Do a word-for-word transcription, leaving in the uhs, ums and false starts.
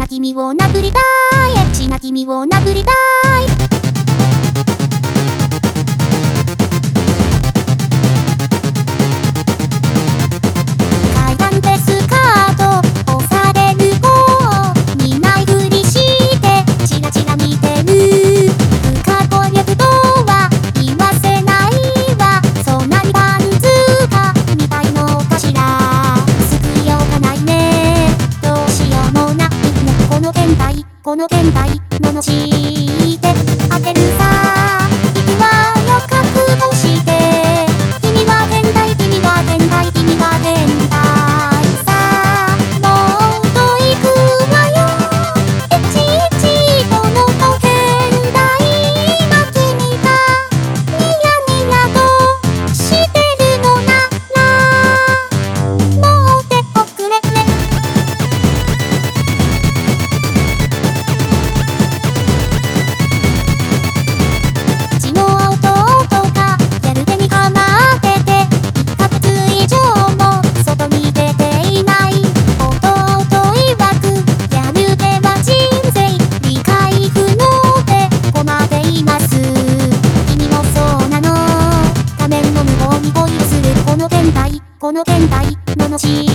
な君を殴りたい、エッチな君を殴りたい。階段でスカート押される方見ないふりしてチラチラ見てる。不可抗力とは言わせないわ、そんなにパンツかみたいのかしら。救いようがないね、どうしようもないね。この現代この現代罵してあげるさ。息はよ覚悟して、君は変態君は変態君は変態さ。もっと行くわよ、エッチエッチこの子変態。今君がニヤニヤとしてるのならもう手遅れ。血の青と音がやる手にかまってて、いっかげつ以上も外に出ていない弟曰く、やる手は人生理解不能で困っています。君もそうなの、仮面の向こうに恋をするこの現代この現代罵